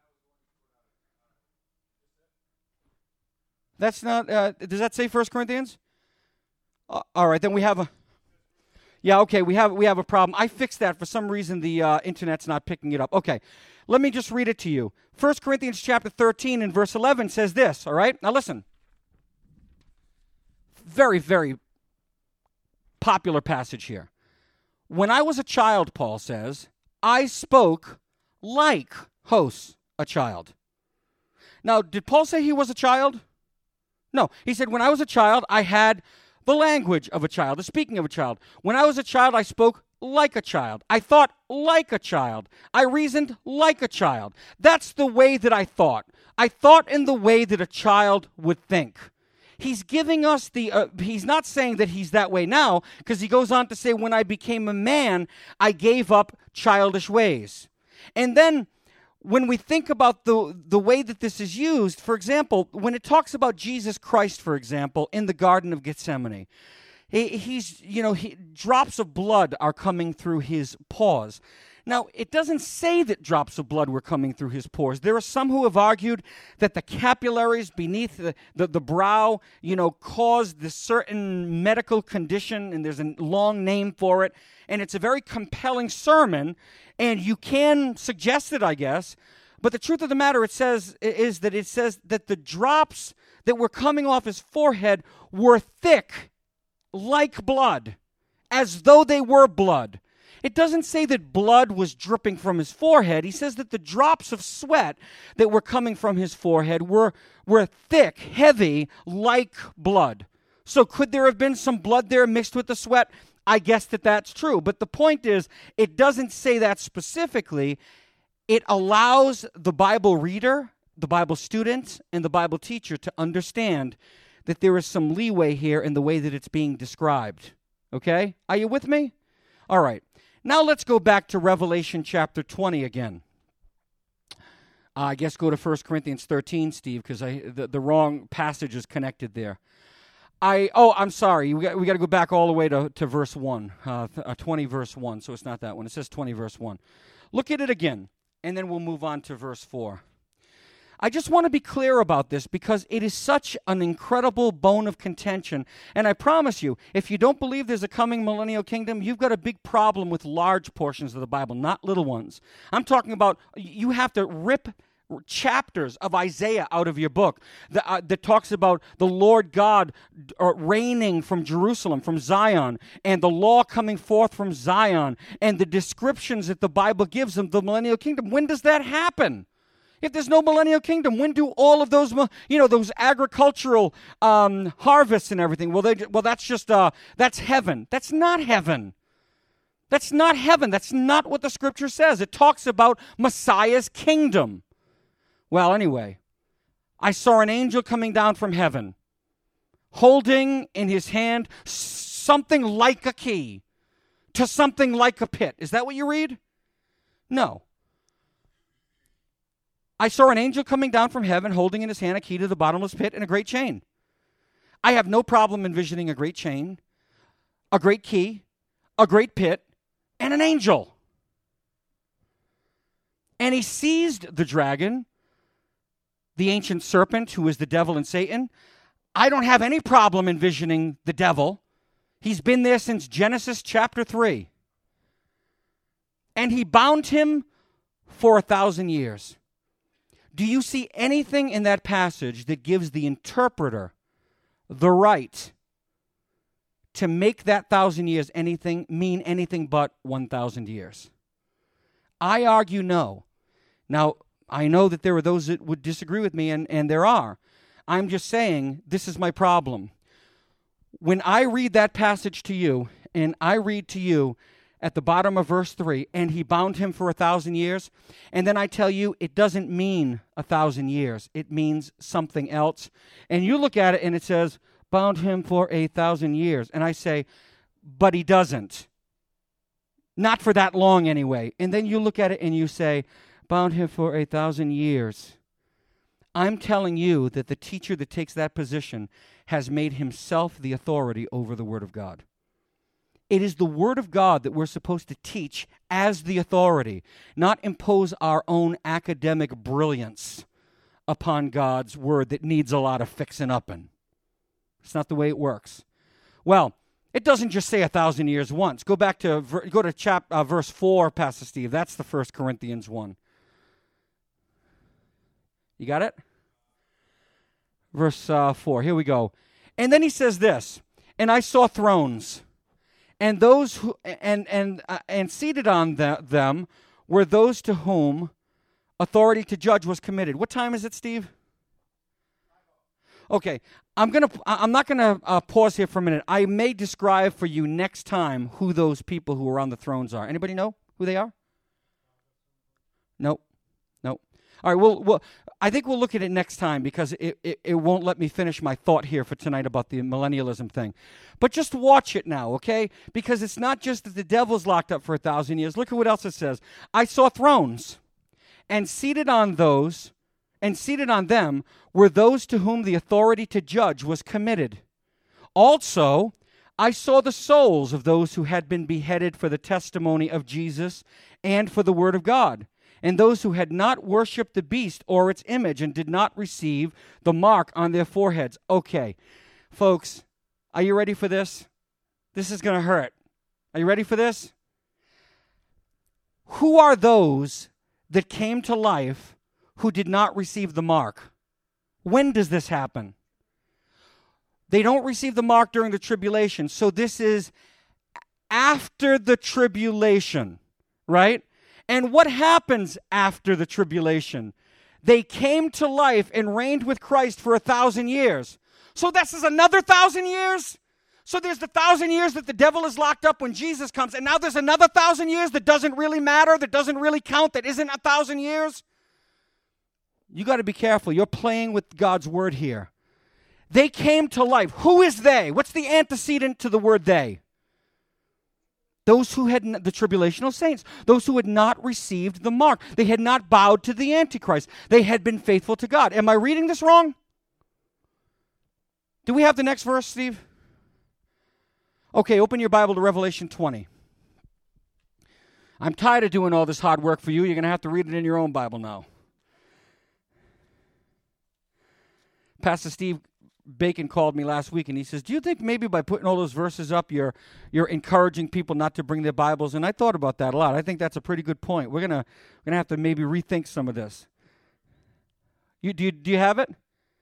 Speaker 1: That's not, uh, does that say First Corinthians? Uh, all right, then we have a, yeah, okay, we have we have a problem. I fixed that. For some reason, the uh, internet's not picking it up. Okay, let me just read it to you. First Corinthians chapter thirteen and verse eleven says this, all right? Now listen. Very, very popular passage here. When I was a child, Paul says, I spoke like hosts a child. Now, did Paul say he was a child? No. He said, when I was a child, I had the language of a child, the speaking of a child. When I was a child, I spoke like a child. I thought like a child. I reasoned like a child. That's the way that I thought. I thought in the way that a child would think. He's giving us the, uh, he's not saying that he's that way now, because he goes on to say, when I became a man, I gave up childish ways. And then when we think about the, the way that this is used, for example, when it talks about Jesus Christ, for example, in the Garden of Gethsemane, he, he's, you know, he, drops of blood are coming through his paws. Now, it doesn't say that drops of blood were coming through his pores. There are some who have argued that the capillaries beneath the, the, the brow, you know, caused this certain medical condition, and there's a long name for it, and it's a very compelling sermon, and you can suggest it, I guess, but the truth of the matter it says is that it says that the drops that were coming off his forehead were thick like blood, as though they were blood. It doesn't say that blood was dripping from his forehead. He says that the drops of sweat that were coming from his forehead were, were thick, heavy, like blood. So could there have been some blood there mixed with the sweat? I guess that that's true. But the point is, it doesn't say that specifically. It allows the Bible reader, the Bible student, and the Bible teacher to understand that there is some leeway here in the way that it's being described. Okay? Are you with me? All right. Now let's go back to Revelation chapter twenty again. Uh, I guess go to First Corinthians thirteen, Steve, because I the, the wrong passage is connected there. I oh, I'm sorry. We got we got to go back all the way to, to verse one, uh, uh, twenty verse one. So it's not that one. It says twenty verse one. Look at it again, and then we'll move on to verse four. I just want to be clear about this because it is such an incredible bone of contention. And I promise you, if you don't believe there's a coming millennial kingdom, you've got a big problem with large portions of the Bible, not little ones. I'm talking about you have to rip chapters of Isaiah out of your book that, uh, that talks about the Lord God uh, reigning from Jerusalem, from Zion, and the law coming forth from Zion, and the descriptions that the Bible gives of the millennial kingdom. When does that happen? If there's no millennial kingdom, when do all of those, you know, those agricultural um, harvests and everything? Well, they, well, that's just, uh, that's heaven. That's not heaven. That's not heaven. That's not what the Scripture says. It talks about Messiah's kingdom. Well, anyway, I saw an angel coming down from heaven, holding in his hand something like a key to something like a pit. Is that what you read? No. I saw an angel coming down from heaven holding in his hand a key to the bottomless pit and a great chain. I have no problem envisioning a great chain, a great key, a great pit, and an angel. And he seized the dragon, the ancient serpent, who is the devil and Satan. I don't have any problem envisioning the devil. He's been there since Genesis chapter three. And he bound him for a thousand years. Do you see anything in that passage that gives the interpreter the right to make that thousand years anything mean anything but one thousand years? I argue no. Now, I know that there are those that would disagree with me, and, and there are. I'm just saying this is my problem. When I read that passage to you, and I read to you at the bottom of verse three, and he bound him for a thousand years, and then I tell you it doesn't mean a thousand years. It means something else. And you look at it and it says, bound him for a thousand years. And I say, but he doesn't. Not for that long anyway. And then you look at it and you say, bound him for a thousand years. I'm telling you that the teacher that takes that position has made himself the authority over the Word of God. It is the Word of God that we're supposed to teach as the authority, not impose our own academic brilliance upon God's Word that needs a lot of fixing up in. It's not the way it works. Well, it doesn't just say a thousand years once. Go back to, go to chap, uh, verse four, Pastor Steve. That's the First Corinthians one. You got it? Verse uh, four. Here we go. And then he says this, and I saw thrones, and those who and and uh, and seated on the, them were those to whom authority to judge was committed. What time is it, Steve? Okay, I'm gonna. I'm not gonna uh, pause here for a minute. I may describe for you next time who those people who are on the thrones are. Anybody know who they are? Nope. Nope. All right. Well, well, I think we'll look at it next time because it, it, it won't let me finish my thought here for tonight about the millennialism thing. But just watch it now, okay? Because it's not just that the devil's locked up for a thousand years. Look at what else it says. I saw thrones, and seated on those, and seated on them were those to whom the authority to judge was committed. Also, I saw the souls of those who had been beheaded for the testimony of Jesus and for the word of God, and those who had not worshipped the beast or its image and did not receive the mark on their foreheads. Okay, folks, are you ready for this? This is going to hurt. Are you ready for this? Who are those that came to life who did not receive the mark? When does this happen? They don't receive the mark during the tribulation, so this is after the tribulation, right? And what happens after the tribulation? They came to life and reigned with Christ for a thousand years. So this is another thousand years? So there's the thousand years that the devil is locked up when Jesus comes, and now there's another thousand years that doesn't really matter, that doesn't really count, that isn't a thousand years? You got to be careful. You're playing with God's word here. They came to life. Who is they? What's the antecedent to the word they? Those who had, the tribulational saints, those who had not received the mark. They had not bowed to the Antichrist. They had been faithful to God. Am I reading this wrong? Do we have the next verse, Steve? Okay, open your Bible to Revelation twenty. I'm tired of doing all this hard work for you. You're going to have to read it in your own Bible now. Pastor Steve Bacon called me last week, and he says, do you think maybe by putting all those verses up, you're you're encouraging people not to bring their Bibles? And I thought about that a lot. I think that's a pretty good point. We're gonna we're gonna have to maybe rethink some of this. You do you, do you have it?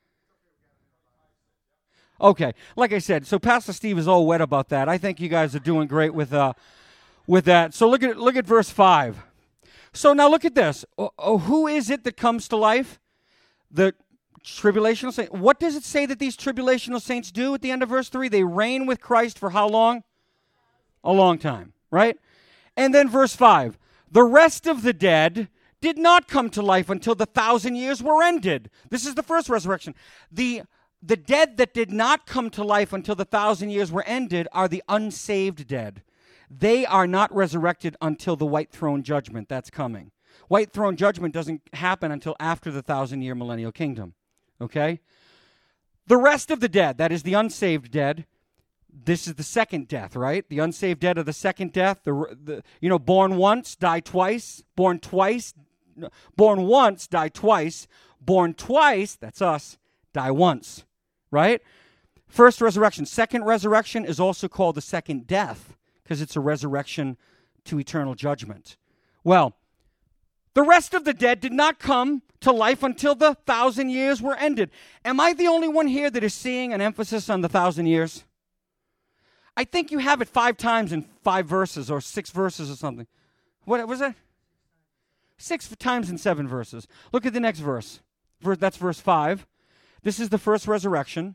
Speaker 1: Okay. Like I said, so Pastor Steve is all wet about that. I think you guys are doing great with uh with that. So look at look at verse five. So now look at this. Oh, oh, who is it that comes to life? The tribulational saints. What does it say that these tribulational saints do at the end of verse three? They reign with Christ for how long? A long time, right? And then verse five. The rest of the dead did not come to life until the thousand years were ended. This is the first resurrection. The, the dead that did not come to life until the thousand years were ended are the unsaved dead. They are not resurrected until the white throne judgment. That's coming. White throne judgment doesn't happen until after the thousand-year millennial kingdom. Okay? The rest of the dead, that is the unsaved dead, this is the second death, right? The unsaved dead are the second death. The, the you know, born once, die twice. Born twice, born once, die twice. Born twice, that's us, die once, right? First resurrection. Second resurrection is also called the second death because it's a resurrection to eternal judgment. Well, the rest of the dead did not come to life until the thousand years were ended. Am I the only one here that is seeing an emphasis on the thousand years? I think you have it five times in five verses or six verses or something. What was that? Six times in seven verses. Look at the next verse. Verse that's verse five. This is the first resurrection.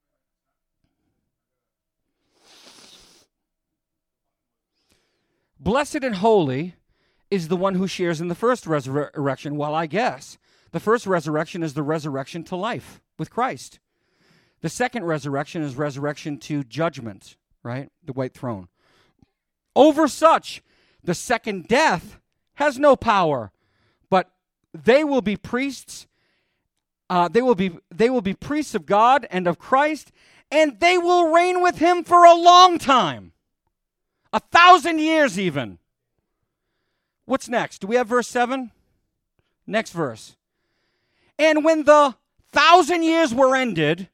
Speaker 1: Blessed and holy is the one who shares in the first resurrection. Well, I guess the first resurrection is the resurrection to life with Christ. The second resurrection is resurrection to judgment, right? The white throne. Over such, the second death has no power, but they will be priests. Uh, they will be they will be priests of God and of Christ, and they will reign with him for a long time. A thousand years even. What's next? Do we have verse seven? Next verse. And when the thousand years were ended,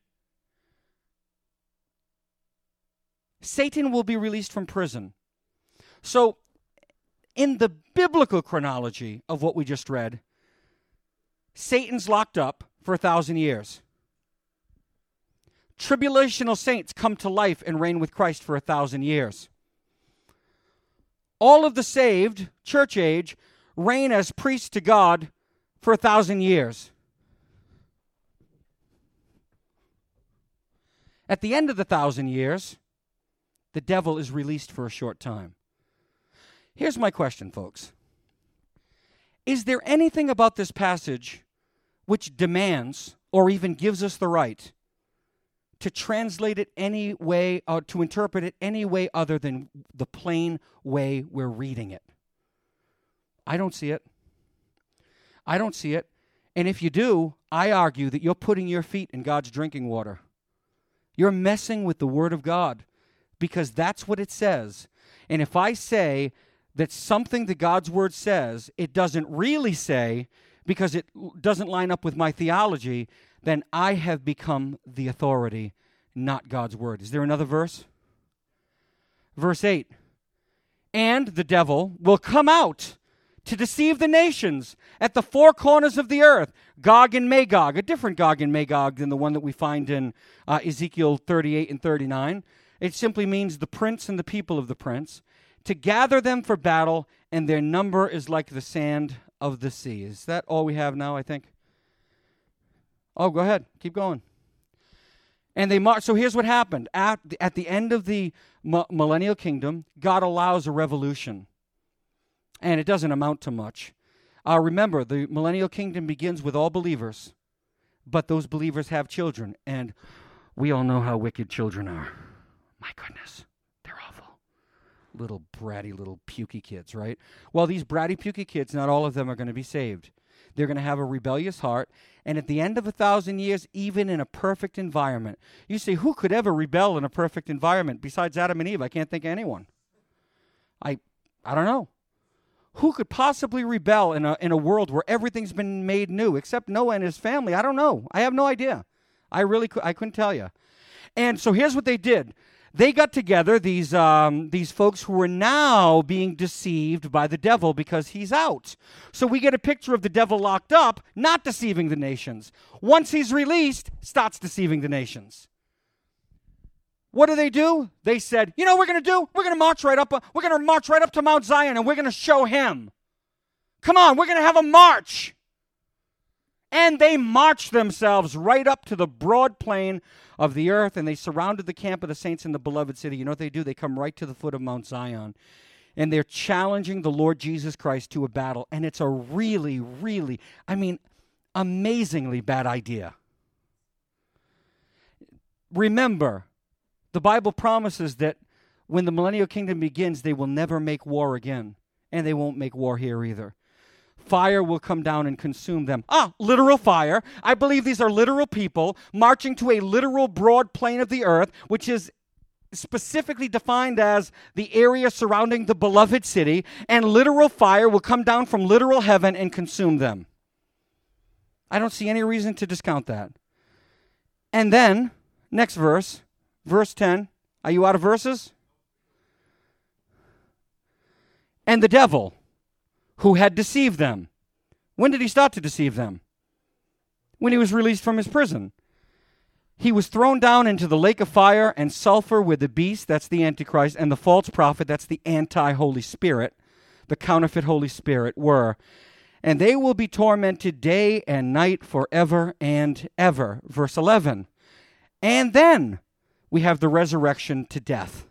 Speaker 1: Satan will be released from prison. So, in the biblical chronology of what we just read, Satan's locked up for a thousand years. Tribulational saints come to life and reign with Christ for a thousand years. All of the saved, church age, reign as priests to God for a thousand years. At the end of the thousand years, the devil is released for a short time. Here's my question, folks. Is there anything about this passage which demands or even gives us the right to translate it any way, or to interpret it any way other than the plain way we're reading it? I don't see it. I don't see it. And if you do, I argue that you're putting your feet in God's drinking water. You're messing with the Word of God because that's what it says. And if I say that something that God's Word says, it doesn't really say because it doesn't line up with my theology, then I have become the authority, not God's Word. Is there another verse? Verse eight. And the devil will come out to deceive the nations at the four corners of the earth, Gog and Magog, a different Gog and Magog than the one that we find in uh, Ezekiel thirty-eight and thirty-nine. It simply means the prince and the people of the prince, to gather them for battle, and their number is like the sand of the sea. Is that all we have now, I think? Oh, go ahead. Keep going. And they march. So here's what happened. At the, at the end of the m- millennial kingdom, God allows a revolution. And it doesn't amount to much. Uh, remember, the millennial kingdom begins with all believers, but those believers have children. And we all know how wicked children are. My goodness, they're awful. Little bratty, little pukey kids, right? Well, these bratty, pukey kids, not all of them are going to be saved. They're going to have a rebellious heart. And at the end of a thousand years, even in a perfect environment, you say, who could ever rebel in a perfect environment besides Adam and Eve? I can't think of anyone. I I don't know. Who could possibly rebel in a in a world where everything's been made new, except Noah and his family? I don't know. I have no idea. I really could, I couldn't tell you. And so here's what they did. They got together, these um, these folks who were now being deceived by the devil because he's out. So we get a picture of the devil locked up, not deceiving the nations. Once he's released, starts deceiving the nations. What do they do? They said, you know what we're going to do? We're going to march right up. Uh, we're going to march right up to Mount Zion, and we're going to show him. Come on, we're going to have a march. And they marched themselves right up to the broad plain of the earth, and they surrounded the camp of the saints in the beloved city. You know what they do? They come right to the foot of Mount Zion, and they're challenging the Lord Jesus Christ to a battle. And it's a really, really, I mean, amazingly bad idea. Remember, the Bible promises that when the millennial kingdom begins, they will never make war again. And they won't make war here either. Fire will come down and consume them. Ah, literal fire. I believe these are literal people marching to a literal broad plain of the earth, which is specifically defined as the area surrounding the beloved city. And literal fire will come down from literal heaven and consume them. I don't see any reason to discount that. And then, next verse, Verse ten. Are you out of verses? And the devil, who had deceived them. When did he start to deceive them? When he was released from his prison. He was thrown down into the lake of fire and sulfur where the beast, that's the Antichrist, and the false prophet, that's the anti-Holy Spirit, the counterfeit Holy Spirit, were. And they will be tormented day and night forever and ever. Verse eleven. And then we have the resurrection to death.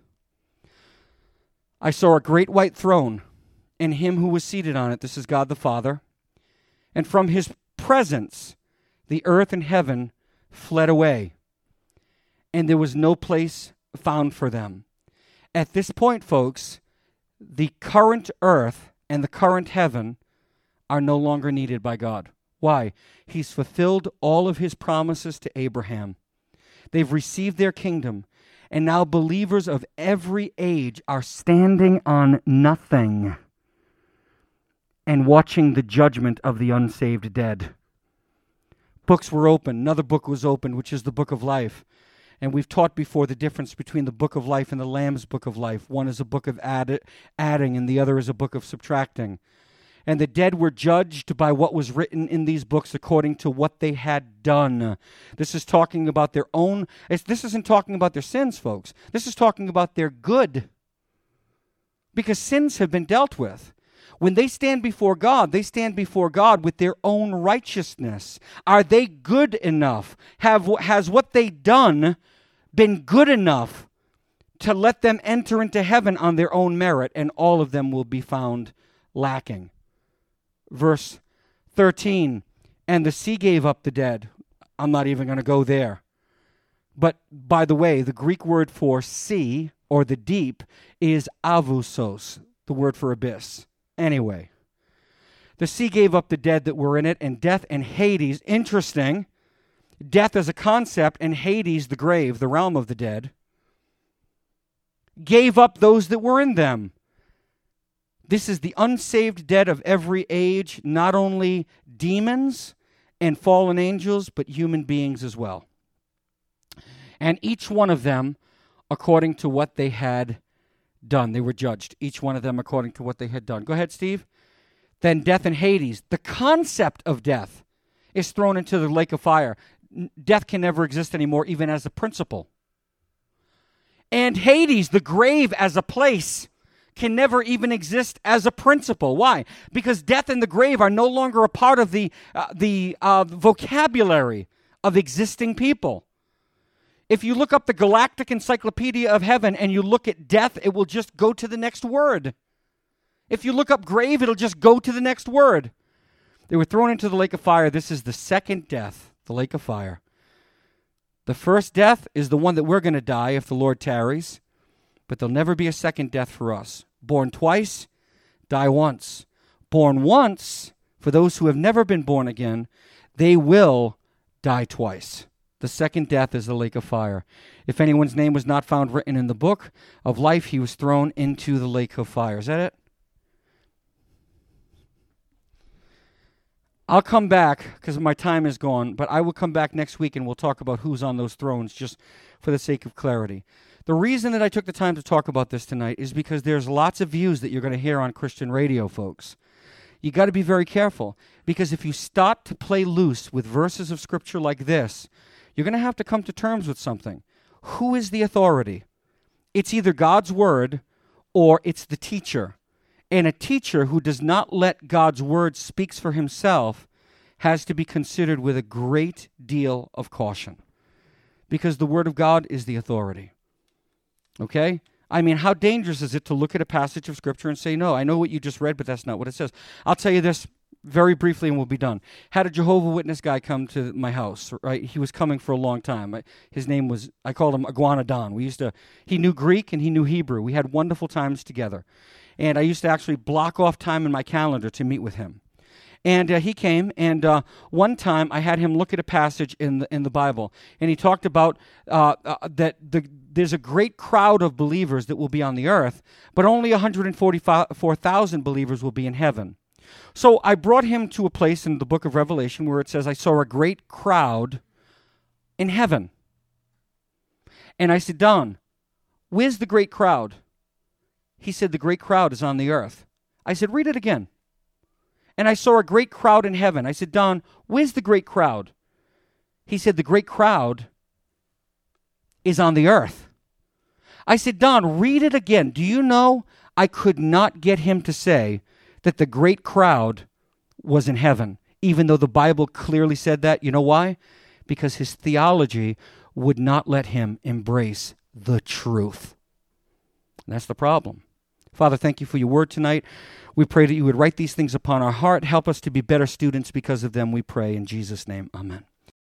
Speaker 1: I saw a great white throne, and him who was seated on it, this is God the Father, and from his presence the earth and heaven fled away, and there was no place found for them. At this point, folks, the current earth and the current heaven are no longer needed by God. Why? He's fulfilled all of his promises to Abraham. They've received their kingdom, and now believers of every age are standing on nothing and watching the judgment of the unsaved dead. Books were opened. Another book was opened, which is the book of life. And we've taught before the difference between the book of life and the Lamb's book of life. One is a book of add- adding, and the other is a book of subtracting. And the dead were judged by what was written in these books according to what they had done. This is talking about their own, it's, this isn't talking about their sins, folks. This is talking about their good. Because sins have been dealt with. When they stand before God, they stand before God with their own righteousness. Are they good enough? Have, has what they done been good enough to let them enter into heaven on their own merit? And all of them will be found lacking. Verse thirteen, and the sea gave up the dead. I'm not even going to go there. But by the way, the Greek word for sea or the deep is avusos, the word for abyss. Anyway, the sea gave up the dead that were in it, and death and Hades, interesting, death as a concept, and Hades, the grave, the realm of the dead, gave up those that were in them. This is the unsaved dead of every age, not only demons and fallen angels, but human beings as well. And each one of them, according to what they had done. They were judged, each one of them according to what they had done. Go ahead, Steve. Then death and Hades. The concept of death is thrown into the lake of fire. Death can never exist anymore, even as a principle. And Hades, the grave as a place, can never even exist as a principle. Why? Because death and the grave are no longer a part of the, uh, the uh, vocabulary of existing people. If you look up the Galactic Encyclopedia of Heaven and you look at death, it will just go to the next word. If you look up grave, it'll just go to the next word. They were thrown into the lake of fire. This is the second death, the lake of fire. The first death is the one that we're going to die if the Lord tarries, but there'll never be a second death for us. Born twice, die once. Born once, for those who have never been born again, they will die twice. The second death is the lake of fire. If anyone's name was not found written in the book of life, he was thrown into the lake of fire. Is that it? I'll come back because my time is gone, but I will come back next week and we'll talk about who's on those thrones just for the sake of clarity. The reason that I took the time to talk about this tonight is because there's lots of views that you're going to hear on Christian radio, folks. You got to be very careful, because if you start to play loose with verses of Scripture like this, you're going to have to come to terms with something. Who is the authority? It's either God's word or it's the teacher. And a teacher who does not let God's word speak for himself has to be considered with a great deal of caution, because the word of God is the authority. Okay? I mean, how dangerous is it to look at a passage of Scripture and say, no, I know what you just read, but that's not what it says. I'll tell you this very briefly and we'll be done. Had a Jehovah's Witness guy come to my house, right? He was coming for a long time. His name was, I called him Iguana Don. We used to, he knew Greek and he knew Hebrew. We had wonderful times together. And I used to actually block off time in my calendar to meet with him. And uh, he came, and uh, one time I had him look at a passage in the in the Bible, and he talked about uh, uh, that the, there's a great crowd of believers that will be on the earth, but only one hundred forty-four thousand believers will be in heaven. So I brought him to a place in the book of Revelation where it says, I saw a great crowd in heaven. And I said, Don, where's the great crowd? He said, the great crowd is on the earth. I said, read it again. And I saw a great crowd in heaven. I said, Don, where's the great crowd? He said, the great crowd is on the earth. I said, Don, read it again. Do you know I could not get him to say that the great crowd was in heaven, even though the Bible clearly said that? You know why? Because his theology would not let him embrace the truth. And that's the problem. Father, thank you for your word tonight. We pray that you would write these things upon our heart. Help us to be better students because of them, we pray. In Jesus' name, amen.